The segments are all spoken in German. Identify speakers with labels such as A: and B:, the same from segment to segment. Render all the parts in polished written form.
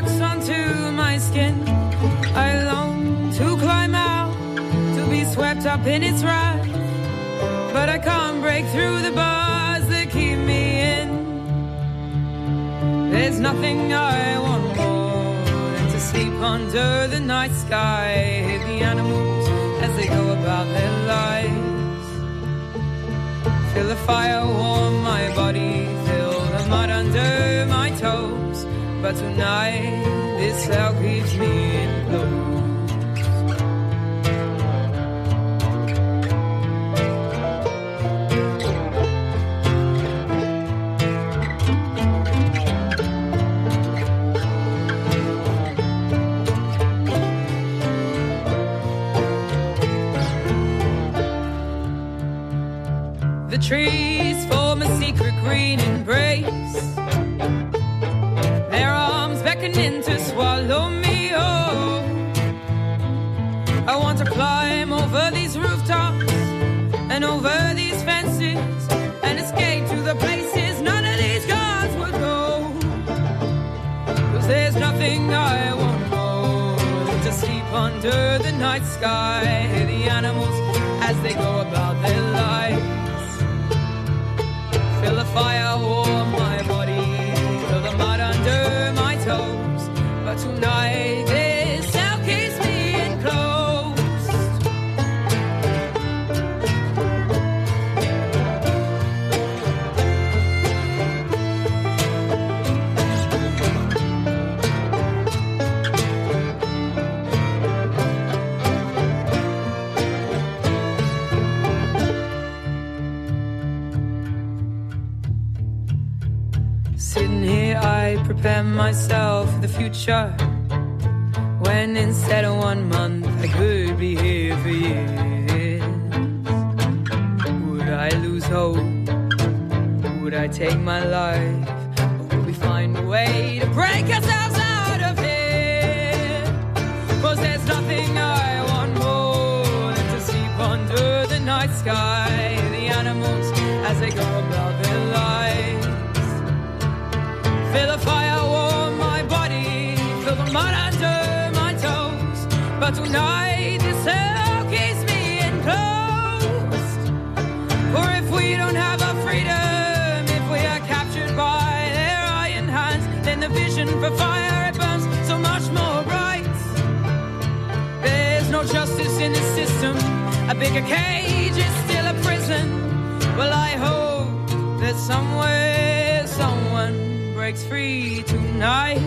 A: locks onto my skin. I long to climb out, to be swept up in its wrath, but I can't break through the bars that keep me in. There's nothing I want more than to sleep under the night sky, hear the animals as they go about their lives. Feel the fire warm my body, feel the mud under my toes, but tonight this cell keeps me enclosed. The trees form a secret green embrace, their arms beckoning to swallow me whole. I want to climb over these rooftops and over these fences and escape to the places none of these guards would go. 'Cause there's nothing I want more than to sleep under the night sky, hear the animals as they go about their lives. Feel the fire warm my body, feel the mud under my toes, but tonight this cell keeps me enclosed. Sitting here I prepare myself for the future, when instead of 1 month I could be here for years. Would I lose hope? Would I take my life? Or would we find a way to break ourselves out of here? 'Cause there's nothing I want more than to sleep under the night sky, the animals as they go about their lives. Feel the fire warm my body, feel the mud under my toes, but tonight this cell keeps me enclosed. For if we don't have our freedom, if we are captured by their iron hands, then the vision for fire, it burns so much more bright. There's no justice in the system, a bigger cage is still a prison. Well, I hope that somewhere someone breaks free tonight.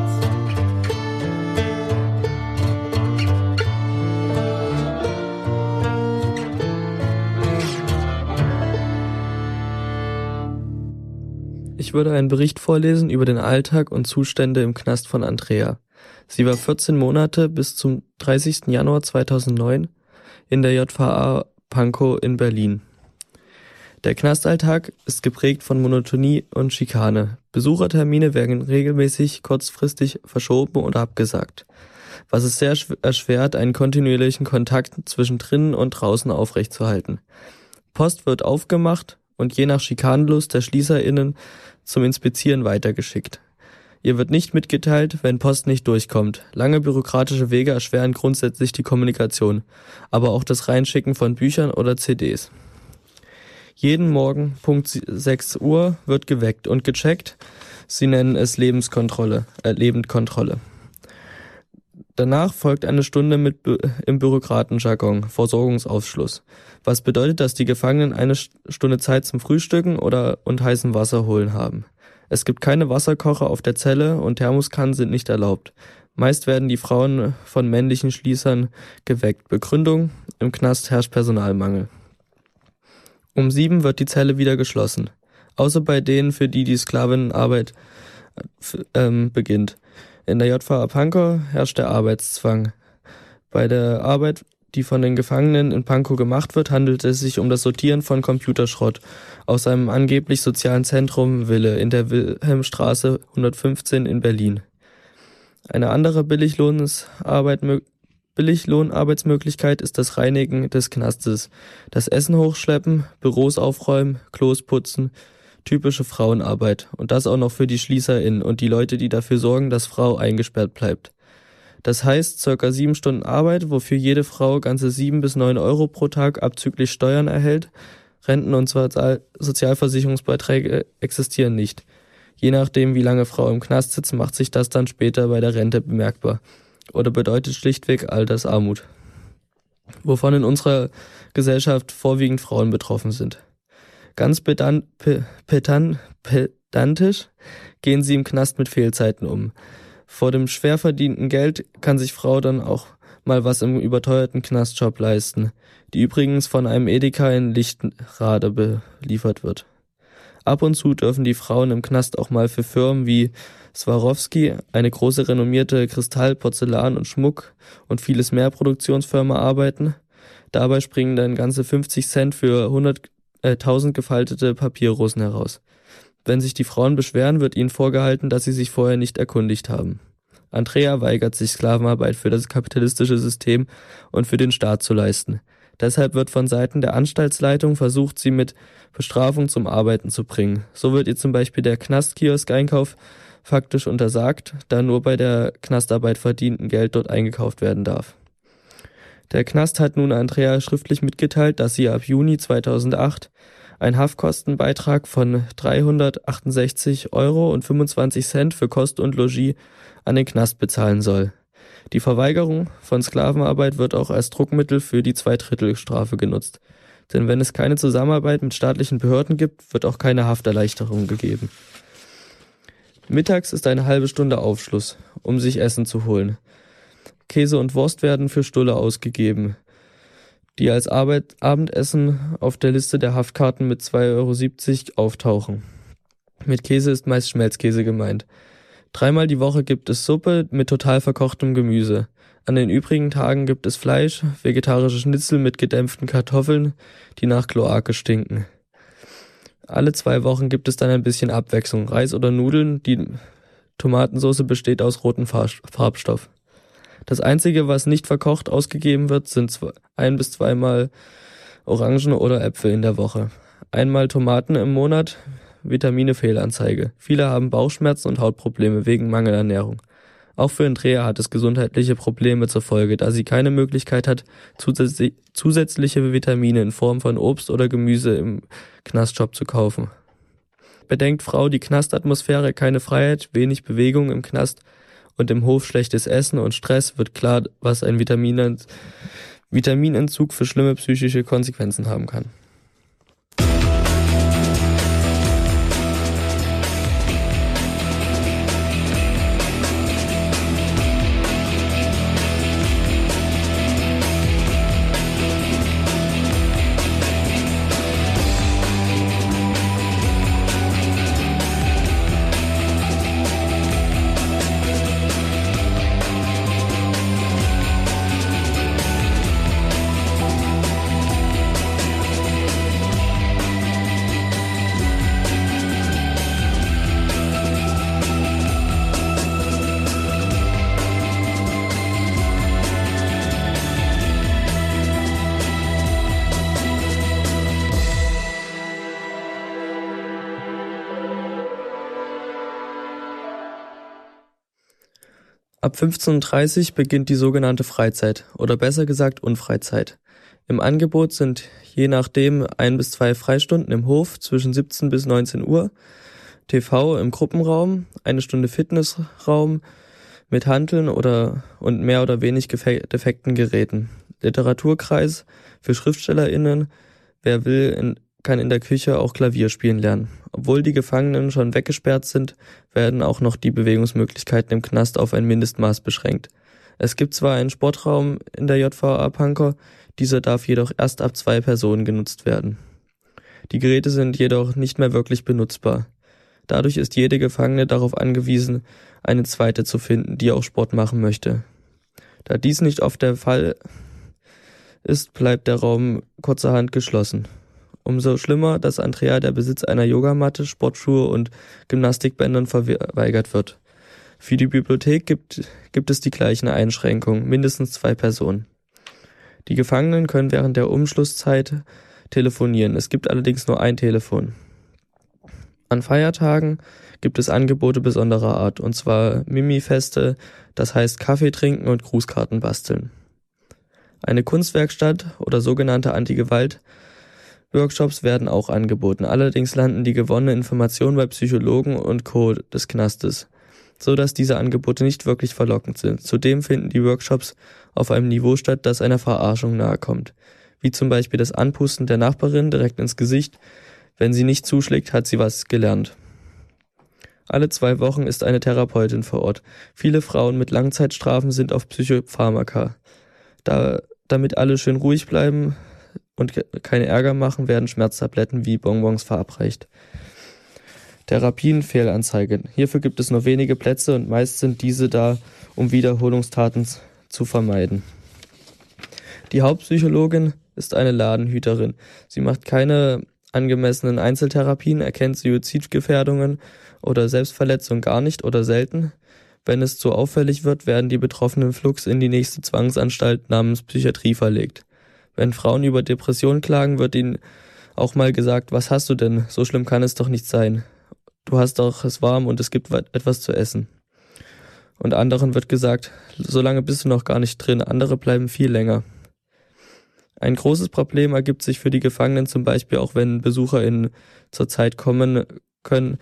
B: Ich würde einen Bericht vorlesen über den Alltag und Zustände im Knast von Andrea. Sie war 14 Monate bis zum 30. Januar 2009 in der JVA Pankow in Berlin. Der Knastalltag ist geprägt von Monotonie und Schikane. Besuchertermine werden regelmäßig kurzfristig verschoben oder abgesagt, was es sehr erschwert, einen kontinuierlichen Kontakt zwischen drinnen und draußen aufrechtzuerhalten. Post wird aufgemacht und je nach Schikanenlust der SchließerInnen zum Inspizieren weitergeschickt. Ihr wird nicht mitgeteilt, wenn Post nicht durchkommt. Lange bürokratische Wege erschweren grundsätzlich die Kommunikation, aber auch das Reinschicken von Büchern oder CDs. Jeden Morgen Punkt 6 Uhr wird geweckt und gecheckt. Sie nennen es Lebendkontrolle. Danach folgt eine Stunde im Bürokratenjargon, Versorgungsausschluss. Was bedeutet, dass die Gefangenen eine Stunde Zeit zum Frühstücken und heißem Wasser holen haben. Es gibt keine Wasserkocher auf der Zelle und Thermoskannen sind nicht erlaubt. Meist werden die Frauen von männlichen Schließern geweckt. Begründung: im Knast herrscht Personalmangel. Um 7 wird die Zelle wieder geschlossen. Außer bei denen, für die Sklavenarbeit beginnt. In der JVA Pankow herrscht der Arbeitszwang. Bei der Arbeit, die von den Gefangenen in Pankow gemacht wird, handelt es sich um das Sortieren von Computerschrott aus einem angeblich sozialen Zentrum Wille in der Wilhelmstraße 115 in Berlin. Eine andere Billiglohnarbeitsmöglichkeit ist das Reinigen des Knastes, das Essen hochschleppen, Büros aufräumen, Klos putzen, typische Frauenarbeit und das auch noch für die SchließerInnen und die Leute, die dafür sorgen, dass Frau eingesperrt bleibt. Das heißt, ca. 7 Stunden Arbeit, wofür jede Frau ganze 7 bis 9 Euro pro Tag abzüglich Steuern erhält. Renten- und Sozialversicherungsbeiträge existieren nicht. Je nachdem, wie lange Frau im Knast sitzt, macht sich das dann später bei der Rente bemerkbar. Oder bedeutet schlichtweg Altersarmut. Wovon in unserer Gesellschaft vorwiegend Frauen betroffen sind. Ganz pedantisch gehen sie im Knast mit Fehlzeiten um. Vor dem schwer verdienten Geld kann sich Frau dann auch mal was im überteuerten Knastjob leisten, die übrigens von einem Edeka in Lichtenrade beliefert wird. Ab und zu dürfen die Frauen im Knast auch mal für Firmen wie Swarovski, eine große renommierte Kristall-, Porzellan- und Schmuck- und vieles mehr Produktionsfirma arbeiten. Dabei springen dann ganze 50 Cent für 100.000 gefaltete Papierrosen heraus. Wenn sich die Frauen beschweren, wird ihnen vorgehalten, dass sie sich vorher nicht erkundigt haben. Andrea weigert sich, Sklavenarbeit für das kapitalistische System und für den Staat zu leisten. Deshalb wird von Seiten der Anstaltsleitung versucht, sie mit Bestrafung zum Arbeiten zu bringen. So wird ihr zum Beispiel der Knastkiosk-Einkauf faktisch untersagt, da nur bei der Knastarbeit verdienten Geld dort eingekauft werden darf. Der Knast hat nun Andrea schriftlich mitgeteilt, dass sie ab Juni 2008 einen Haftkostenbeitrag von 368,25 Euro für Kost und Logis an den Knast bezahlen soll. Die Verweigerung von Sklavenarbeit wird auch als Druckmittel für die Zweidrittelstrafe genutzt. Denn wenn es keine Zusammenarbeit mit staatlichen Behörden gibt, wird auch keine Hafterleichterung gegeben. Mittags ist eine halbe Stunde Aufschluss, um sich Essen zu holen. Käse und Wurst werden für Stulle ausgegeben, die als Abendessen auf der Liste der Haftkarten mit 2,70 Euro auftauchen. Mit Käse ist meist Schmelzkäse gemeint. 3-mal die Woche gibt es Suppe mit total verkochtem Gemüse. An den übrigen Tagen gibt es Fleisch, vegetarische Schnitzel mit gedämpften Kartoffeln, die nach Kloake stinken. Alle 2 Wochen gibt es dann ein bisschen Abwechslung, Reis oder Nudeln, die Tomatensauce besteht aus rotem Farbstoff. Das Einzige, was nicht verkocht ausgegeben wird, sind 1 bis 2-mal Orangen oder Äpfel in der Woche. 1-mal Tomaten im Monat, Vitamine-Fehlanzeige. Viele haben Bauchschmerzen und Hautprobleme wegen Mangelernährung. Auch für Andrea hat es gesundheitliche Probleme zur Folge, da sie keine Möglichkeit hat, zusätzliche Vitamine in Form von Obst oder Gemüse im Knastshop zu kaufen. Bedenkt Frau die Knastatmosphäre, keine Freiheit, wenig Bewegung im Knast und im Hof schlechtes Essen und Stress, wird klar, was ein Vitaminentzug für schlimme psychische Konsequenzen haben kann. Ab 15:30 Uhr beginnt die sogenannte Freizeit oder besser gesagt Unfreizeit. Im Angebot sind je nachdem 1 bis 2 Freistunden im Hof zwischen 17 bis 19 Uhr, TV im Gruppenraum, 1 Stunde Fitnessraum mit Hanteln und mehr oder wenig defekten Geräten, Literaturkreis für SchriftstellerInnen, wer will, kann in der Küche auch Klavier spielen lernen. Obwohl die Gefangenen schon weggesperrt sind, werden auch noch die Bewegungsmöglichkeiten im Knast auf ein Mindestmaß beschränkt. Es gibt zwar einen Sportraum in der JVA Pankow, dieser darf jedoch erst ab 2 Personen genutzt werden. Die Geräte sind jedoch nicht mehr wirklich benutzbar. Dadurch ist jede Gefangene darauf angewiesen, eine zweite zu finden, die auch Sport machen möchte. Da dies nicht oft der Fall ist, bleibt der Raum kurzerhand geschlossen. Umso schlimmer, dass Andrea der Besitz einer Yogamatte, Sportschuhe und Gymnastikbändern verweigert wird. Für die Bibliothek gibt es die gleichen Einschränkungen, mindestens 2 Personen. Die Gefangenen können während der Umschlusszeit telefonieren, es gibt allerdings nur ein Telefon. An Feiertagen gibt es Angebote besonderer Art, und zwar Mimi-Feste, das heißt Kaffee trinken und Grußkarten basteln. Eine Kunstwerkstatt oder sogenannte Anti-Gewalt-Workshops werden auch angeboten. Allerdings landen die gewonnenen Informationen bei Psychologen und Co. des Knastes, so dass diese Angebote nicht wirklich verlockend sind. Zudem finden die Workshops auf einem Niveau statt, das einer Verarschung nahe kommt, wie zum Beispiel das Anpusten der Nachbarin direkt ins Gesicht. Wenn sie nicht zuschlägt, hat sie was gelernt. Alle 2 Wochen ist eine Therapeutin vor Ort. Viele Frauen mit Langzeitstrafen sind auf Psychopharmaka. Damit alle schön ruhig bleiben und keine Ärger machen, werden Schmerztabletten wie Bonbons verabreicht. Therapien, Fehlanzeigen. Hierfür gibt es nur wenige Plätze und meist sind diese da, um Wiederholungstaten zu vermeiden. Die Hauptpsychologin ist eine Ladenhüterin. Sie macht keine angemessenen Einzeltherapien, erkennt Suizidgefährdungen oder Selbstverletzung gar nicht oder selten. Wenn es zu auffällig wird, werden die Betroffenen flugs in die nächste Zwangsanstalt namens Psychiatrie verlegt. Wenn Frauen über Depressionen klagen, wird ihnen auch mal gesagt, was hast du denn? So schlimm kann es doch nicht sein. Du hast doch es warm und es gibt etwas zu essen. Und anderen wird gesagt, so lange bist du noch gar nicht drin, andere bleiben viel länger. Ein großes Problem ergibt sich für die Gefangenen zum Beispiel auch, wenn BesucherInnen zur Zeit kommen können,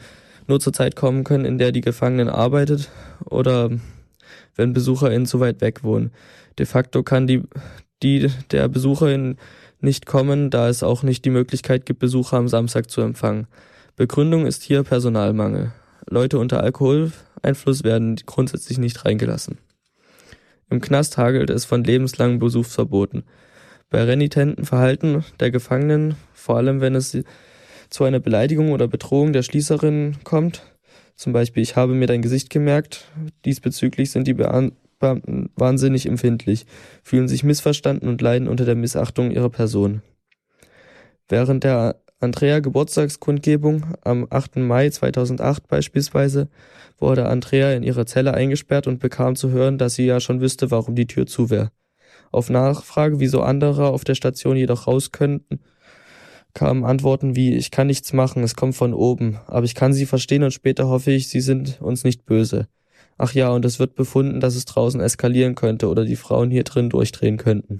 B: in der die Gefangenen arbeitet oder wenn BesucherInnen zu weit weg wohnen. De facto kann die der BesucherInnen nicht kommen, da es auch nicht die Möglichkeit gibt, Besucher am Samstag zu empfangen. Begründung ist hier Personalmangel. Leute unter Alkoholeinfluss werden grundsätzlich nicht reingelassen. Im Knast hagelt es von lebenslangem Besuchsverboten. Bei renitenten Verhalten der Gefangenen, vor allem wenn es zu einer Beleidigung oder Bedrohung der Schließerin kommt, zum Beispiel ich habe mir dein Gesicht gemerkt, diesbezüglich sind die Beamten wahnsinnig empfindlich, fühlen sich missverstanden und leiden unter der Missachtung ihrer Person. Während der Andrea-Geburtstagskundgebung am 8. Mai 2008 beispielsweise wurde Andrea in ihre Zelle eingesperrt und bekam zu hören, dass sie ja schon wüsste, warum die Tür zu wäre. Auf Nachfrage, wieso andere auf der Station jedoch raus könnten, kamen Antworten wie, ich kann nichts machen, es kommt von oben, aber ich kann sie verstehen und später hoffe ich, sie sind uns nicht böse. Ach ja, und es wird befunden, dass es draußen eskalieren könnte oder die Frauen hier drin durchdrehen könnten.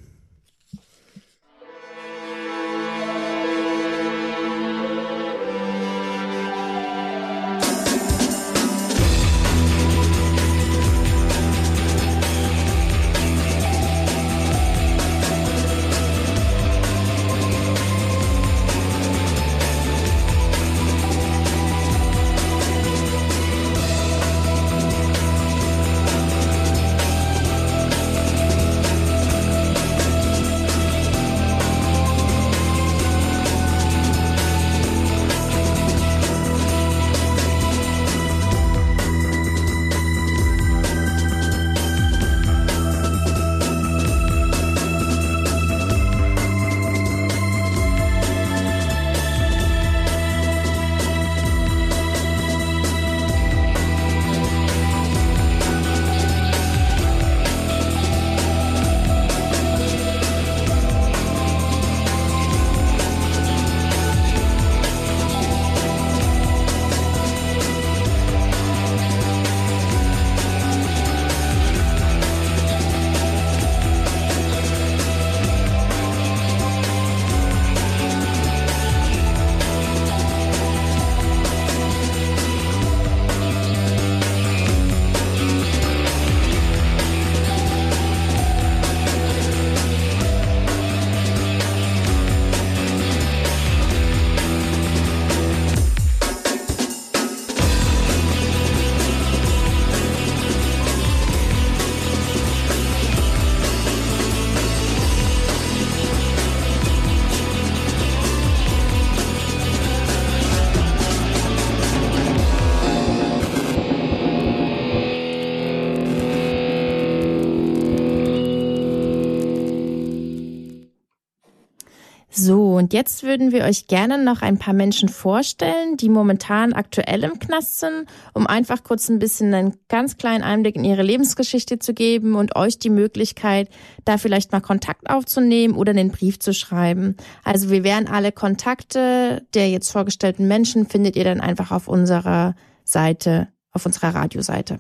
C: Und jetzt würden wir euch gerne noch ein paar Menschen vorstellen, die momentan aktuell im Knast sind, um einfach kurz ein bisschen einen ganz kleinen Einblick in ihre Lebensgeschichte zu geben und euch die Möglichkeit, da vielleicht mal Kontakt aufzunehmen oder einen Brief zu schreiben. Also wir werden alle Kontakte der jetzt vorgestellten Menschen findet ihr dann einfach auf unserer Seite, auf unserer Radioseite.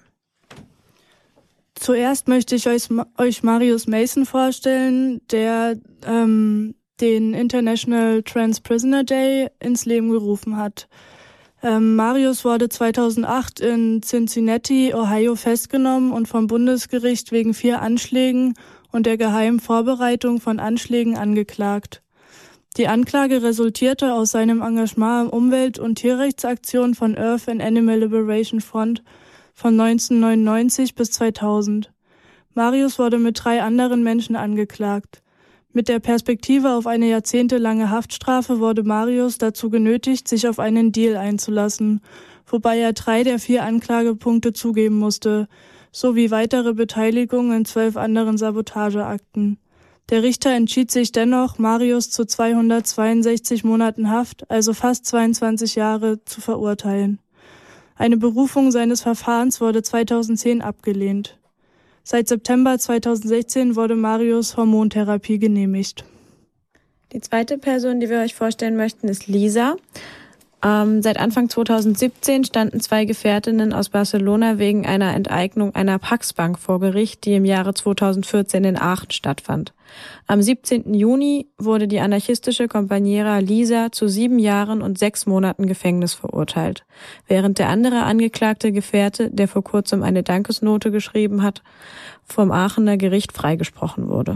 D: Zuerst möchte ich euch Marius Mason vorstellen, der den International Trans Prisoner Day ins Leben gerufen hat. Marius wurde 2008 in Cincinnati, Ohio festgenommen und vom Bundesgericht wegen 4 Anschlägen und der geheimen Vorbereitung von Anschlägen angeklagt. Die Anklage resultierte aus seinem Engagement im Umwelt- und Tierrechtsaktion von Earth and Animal Liberation Front von 1999 bis 2000. Marius wurde mit 3 anderen Menschen angeklagt. Mit der Perspektive auf eine jahrzehntelange Haftstrafe wurde Marius dazu genötigt, sich auf einen Deal einzulassen, wobei er 3 der 4 Anklagepunkte zugeben musste, sowie weitere Beteiligung in 12 anderen Sabotageakten. Der Richter entschied sich dennoch, Marius zu 262 Monaten Haft, also fast 22 Jahre, zu verurteilen. Eine Berufung seines Verfahrens wurde 2010 abgelehnt. Seit September 2016 wurde Marius Hormontherapie genehmigt.
E: Die zweite Person, die wir euch vorstellen möchten, ist Lisa. Seit Anfang 2017 standen 2 Gefährtinnen aus Barcelona wegen einer Enteignung einer Pax-Bank vor Gericht, die im Jahre 2014 in Aachen stattfand. Am 17. Juni wurde die anarchistische Compañera Lisa zu 7 Jahren und 6 Monaten Gefängnis verurteilt, während der andere angeklagte Gefährte, der vor kurzem eine Dankesnote geschrieben hat, vom Aachener Gericht freigesprochen wurde.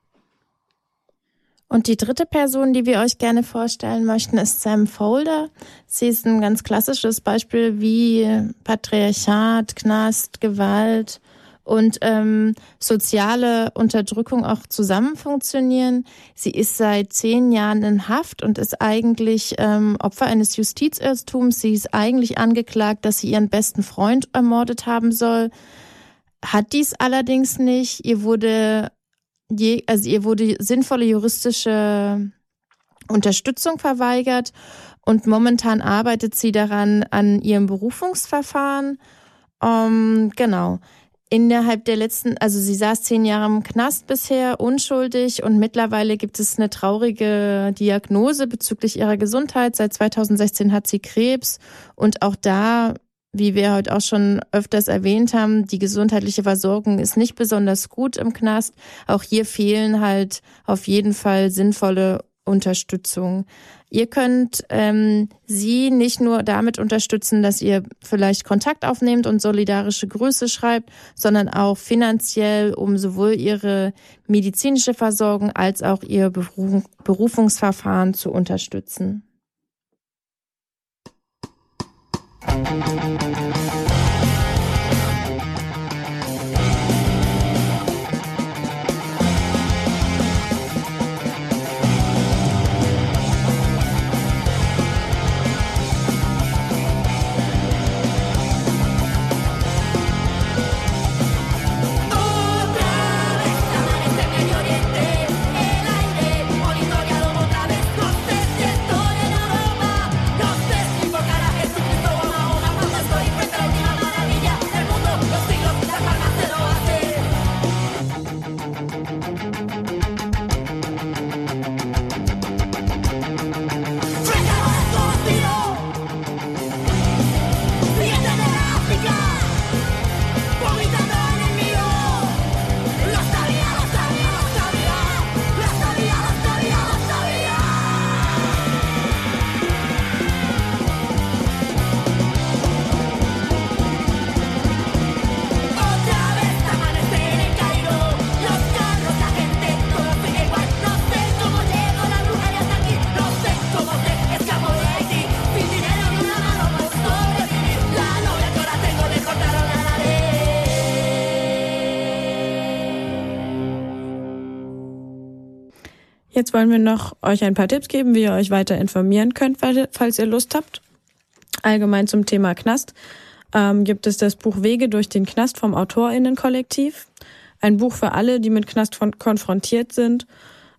C: Und die dritte Person, die wir euch gerne vorstellen möchten, ist Sam Folder. Sie ist ein ganz klassisches Beispiel, wie Patriarchat, Knast, Gewalt und soziale Unterdrückung auch zusammen funktionieren. Sie ist seit 10 Jahren in Haft und ist eigentlich Opfer eines Justizirrtums. Sie ist eigentlich angeklagt, dass sie ihren besten Freund ermordet haben soll. Hat dies allerdings nicht. Ihr wurde sinnvolle juristische Unterstützung verweigert und momentan arbeitet sie daran an ihrem Berufungsverfahren. Genau. Innerhalb der sie saß 10 Jahre im Knast bisher, unschuldig, und mittlerweile gibt es eine traurige Diagnose bezüglich ihrer Gesundheit. Seit 2016 hat sie Krebs und auch da, wie wir heute auch schon öfters erwähnt haben, die gesundheitliche Versorgung ist nicht besonders gut im Knast. Auch hier fehlen halt auf jeden Fall sinnvolle Unterstützung. Ihr könnt sie nicht nur damit unterstützen, dass ihr vielleicht Kontakt aufnehmt und solidarische Grüße schreibt, sondern auch finanziell, um sowohl ihre medizinische Versorgung als auch ihr Berufungsverfahren zu unterstützen.
E: Jetzt wollen wir noch euch ein paar Tipps geben, wie ihr euch weiter informieren könnt, falls ihr Lust habt. Allgemein zum Thema Knast gibt es das Buch Wege durch den Knast vom AutorInnen-Kollektiv. Ein Buch für alle, die mit Knast konfrontiert sind.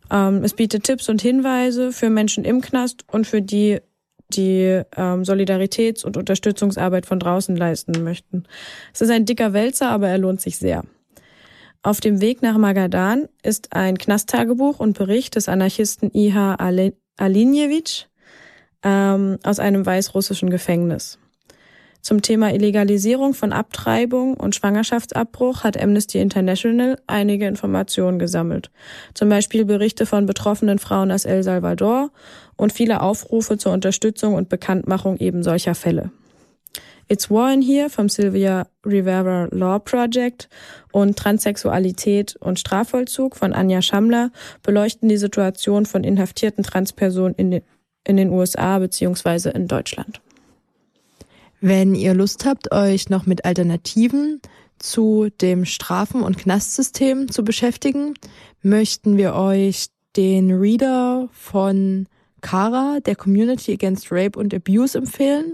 E: Es bietet Tipps und Hinweise für Menschen im Knast und für die Solidaritäts- und Unterstützungsarbeit von draußen leisten möchten. Es ist ein dicker Wälzer, aber er lohnt sich sehr. Auf dem Weg nach Magadan ist ein Knasttagebuch und Bericht des Anarchisten Ihar Alinjewitsch aus einem weißrussischen Gefängnis. Zum Thema Illegalisierung von Abtreibung und Schwangerschaftsabbruch hat Amnesty International einige Informationen gesammelt. Zum Beispiel Berichte von betroffenen Frauen aus El Salvador und viele Aufrufe zur Unterstützung und Bekanntmachung eben solcher Fälle. It's War in Here vom Sylvia Rivera Law Project und Transsexualität und Strafvollzug von Anja Schammler beleuchten die Situation von inhaftierten Transpersonen in den USA bzw. in Deutschland.
C: Wenn ihr Lust habt, euch noch mit Alternativen zu dem Strafen- und Knastsystem zu beschäftigen, möchten wir euch den Reader von CARA, der Community Against Rape and Abuse, empfehlen.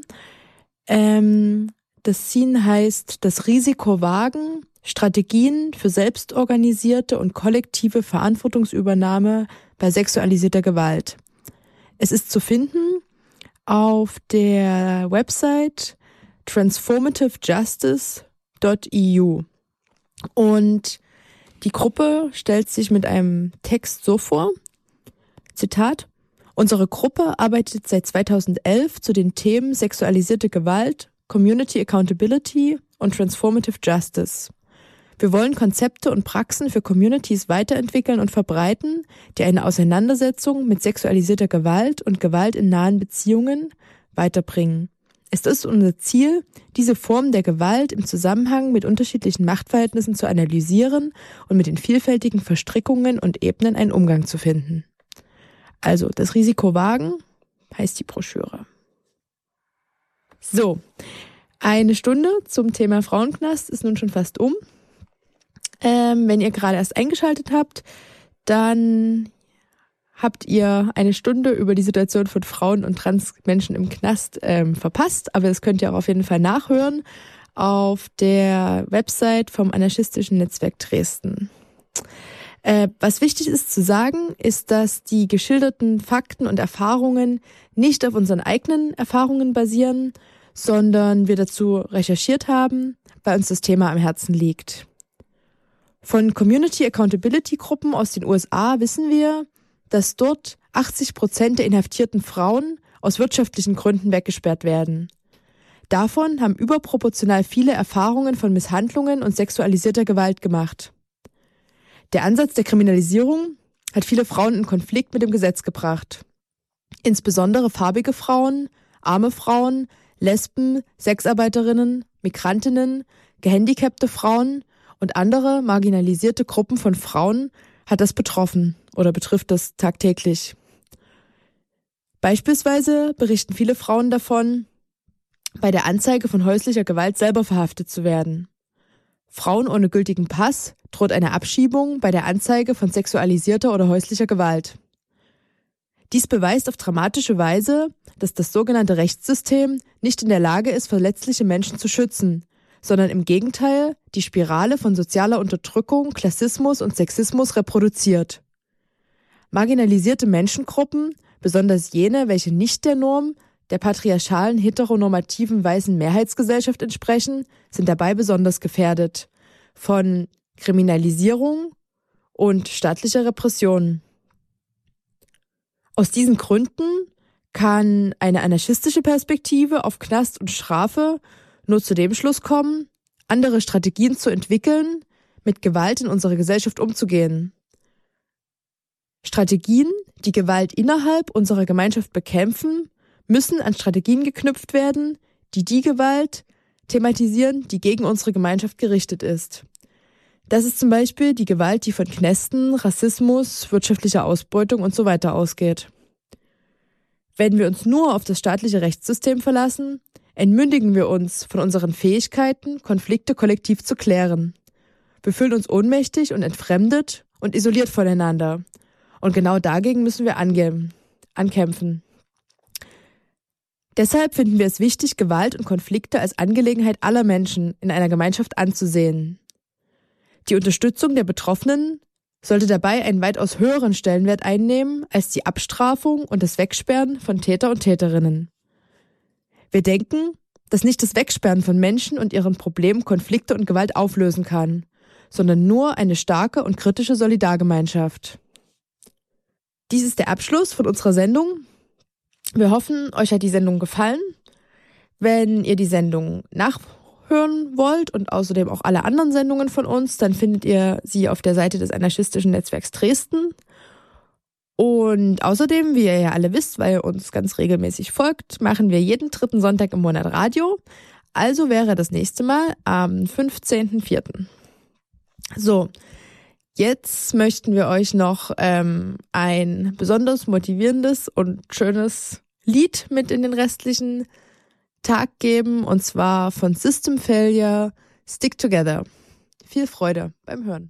C: Das Scene heißt Das Risiko wagen, Strategien für selbstorganisierte und kollektive Verantwortungsübernahme bei sexualisierter Gewalt. Es ist zu finden auf der Website transformativejustice.eu. Und die Gruppe stellt sich mit einem Text so vor, Zitat: Unsere Gruppe arbeitet seit 2011 zu den Themen sexualisierte Gewalt, Community Accountability und Transformative Justice. Wir wollen Konzepte und Praxen für Communities weiterentwickeln und verbreiten, die eine Auseinandersetzung mit sexualisierter Gewalt und Gewalt in nahen Beziehungen weiterbringen. Es ist unser Ziel, diese Form der Gewalt im Zusammenhang mit unterschiedlichen Machtverhältnissen zu analysieren und mit den vielfältigen Verstrickungen und Ebenen einen Umgang zu finden. Also, das Risiko wagen heißt die Broschüre. So, eine Stunde zum Thema Frauenknast ist nun schon fast um. Wenn ihr gerade erst eingeschaltet habt, dann habt ihr eine Stunde über die Situation von Frauen und Transmenschen im Knast verpasst. Aber das könnt ihr auch auf jeden Fall nachhören auf der Website vom Anarchistischen Netzwerk Dresden. Was wichtig ist zu sagen, ist, dass die geschilderten Fakten und Erfahrungen nicht auf unseren eigenen Erfahrungen basieren, sondern wir dazu recherchiert haben, weil uns das Thema am Herzen liegt. Von Community Accountability Gruppen aus den USA wissen wir, dass dort 80% der inhaftierten Frauen aus wirtschaftlichen Gründen weggesperrt werden. Davon haben überproportional viele Erfahrungen von Misshandlungen und sexualisierter Gewalt gemacht. Der Ansatz der Kriminalisierung hat viele Frauen in Konflikt mit dem Gesetz gebracht. Insbesondere farbige Frauen, arme Frauen, Lesben, Sexarbeiterinnen, Migrantinnen, gehandicapte Frauen und andere marginalisierte Gruppen von Frauen hat das betroffen oder betrifft das tagtäglich. Beispielsweise berichten viele Frauen davon, bei der Anzeige von häuslicher Gewalt selber verhaftet zu werden. Frauen ohne gültigen Pass droht eine Abschiebung bei der Anzeige von sexualisierter oder häuslicher Gewalt. Dies beweist auf dramatische Weise, dass das sogenannte Rechtssystem nicht in der Lage ist, verletzliche Menschen zu schützen, sondern im Gegenteil die Spirale von sozialer Unterdrückung, Klassismus und Sexismus reproduziert. Marginalisierte Menschengruppen, besonders jene, welche nicht der Norm der patriarchalen, heteronormativen, weißen Mehrheitsgesellschaft entsprechen, sind dabei besonders gefährdet von Kriminalisierung und staatlicher Repression. Aus diesen Gründen kann eine anarchistische Perspektive auf Knast und Strafe nur zu dem Schluss kommen, andere Strategien zu entwickeln, mit Gewalt in unserer Gesellschaft umzugehen. Strategien, die Gewalt innerhalb unserer Gemeinschaft bekämpfen, müssen an Strategien geknüpft werden, die die Gewalt thematisieren, die gegen unsere Gemeinschaft gerichtet ist. Das ist zum Beispiel die Gewalt, die von Knästen, Rassismus, wirtschaftlicher Ausbeutung und so weiter ausgeht. Wenn wir uns nur auf das staatliche Rechtssystem verlassen, entmündigen wir uns von unseren Fähigkeiten, Konflikte kollektiv zu klären. Wir fühlen uns ohnmächtig und entfremdet und isoliert voneinander. Und genau dagegen müssen wir ankämpfen. Deshalb finden wir es wichtig, Gewalt und Konflikte als Angelegenheit aller Menschen in einer Gemeinschaft anzusehen. Die Unterstützung der Betroffenen
F: sollte dabei einen weitaus höheren Stellenwert einnehmen als die Abstrafung und das Wegsperren von Täter und Täterinnen. Wir denken, dass nicht das Wegsperren von Menschen und ihren Problemen Konflikte und Gewalt auflösen kann, sondern nur eine starke und kritische Solidargemeinschaft. Dies ist der Abschluss von unserer Sendung. Wir hoffen, euch hat die Sendung gefallen. Wenn ihr die Sendung nachhören wollt und außerdem auch alle anderen Sendungen von uns, dann findet ihr sie auf der Seite des Anarchistischen Netzwerks Dresden. Und außerdem, wie ihr ja alle wisst, weil ihr uns ganz regelmäßig folgt, machen wir jeden 3. Sonntag im Monat Radio. Also wäre das nächste Mal am 15.04. So, jetzt möchten wir euch noch ein besonders motivierendes und schönes Lied mit in den restlichen Tag geben, und zwar von System Failure, Stick Together. Viel Freude beim Hören.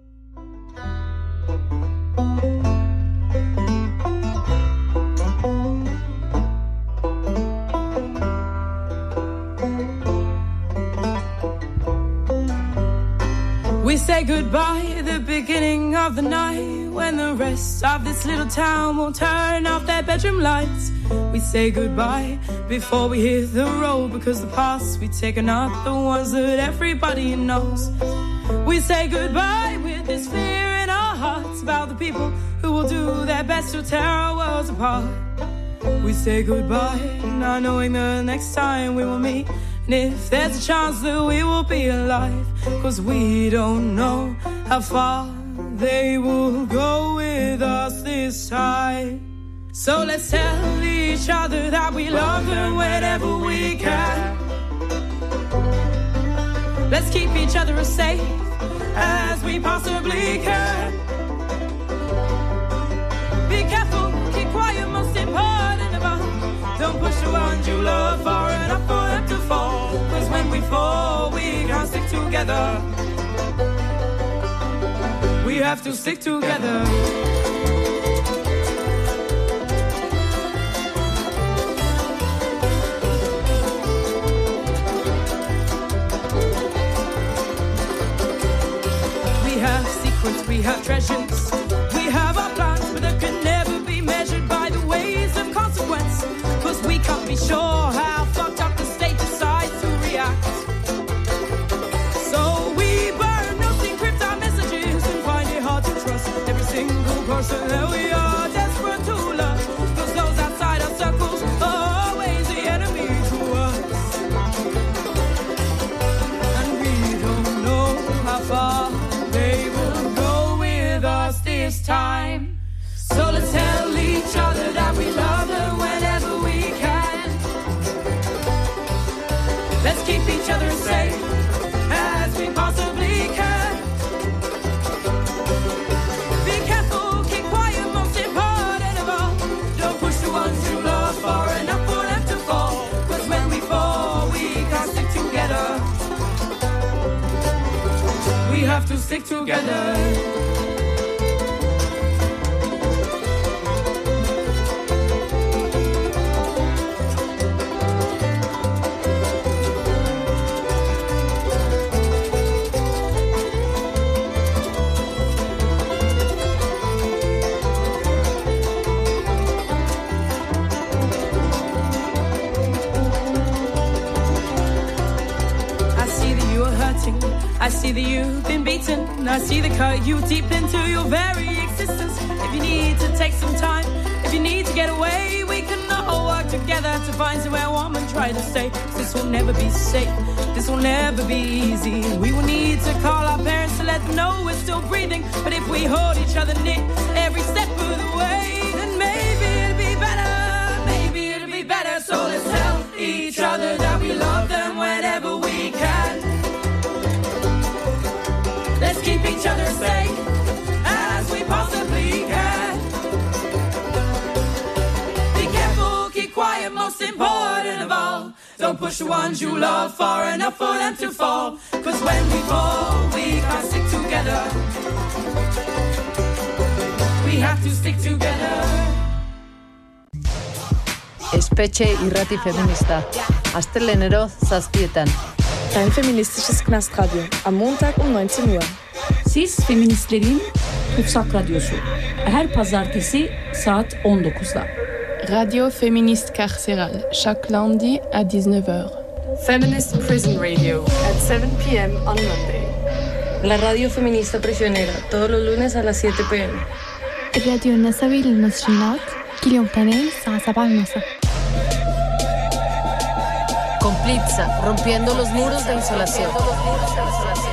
A: We say goodbye at the beginning of the night, when the rest of this little town will turn off their bedroom lights. We say goodbye before we hit the road, because the paths we take are not the ones that everybody knows. We say goodbye with this fear in our hearts about the people who will do their best to tear our worlds apart. We say goodbye not knowing the next time we will meet, and if there's a chance that we will be alive, 'cause we don't know how far they will go with us this time. So let's tell each other that we love them whenever we can. Let's keep each other as safe as we possibly can. Be careful, keep quiet, most important of all. Don't push the ones you love far enough for them to fall. 'Cause when we fall, we can't stick together. We have to stick together. We have secrets, we have treasures, we have our plans, but they can never be measured by the ways of consequence. 'Cause we can't be sure how fucked up the state decides to react. So we burn notes, encrypt our messages, and find it hard to trust every single person that we are desperate to love. 'Cause those outside our circles are always the enemy to us. And we don't know how far they will go with us this time. So let's tell each other that we love them whenever we can. Let's keep each other safe as we possibly can. Be careful, keep quiet, most important of all. Don't push the ones you love far enough for them to fall. 'Cause when we fall, we can't stick together. We have to stick together. I see that you've been beaten. I see the cut you deep into your very existence. If you need to take some time, if you need to get away, we can all work together to find somewhere warm and try to stay. 'Cause this will never be safe, this will never be easy. We will need to call our parents to let them know we're still breathing. But if we hold each other near every step of the way, then maybe it'll be better, maybe it'll be better. So let's tell each other that we love them whenever we can. Let's keep each other safe as we possibly can. Be careful, keep quiet, most important of all. Don't push the ones you love far enough for them to fall. 'Cause when we fall, we can't stick together. We have to stick together.
G: Espetxe irrati feminista. Astelehenero 7:00.
H: Dein feministisches Knastradio am Montag um 19 Uhr.
I: Cis Feministlerin
H: Tufsak Radyosu. Her pazartesi saat 19'da.
I: Radio Féministe Carcérale, chaque lundi à 19h.
J: Feminist Prison Radio at 7 p.m. on Monday.
K: La Radio Feminista Prisionera, todos los lunes a las 7 p.m.
L: الراديو النسوي للمسجونات كل يوم اثنين الساعة 7 المساء.
G: Complitza, rompiendo los muros de insolación.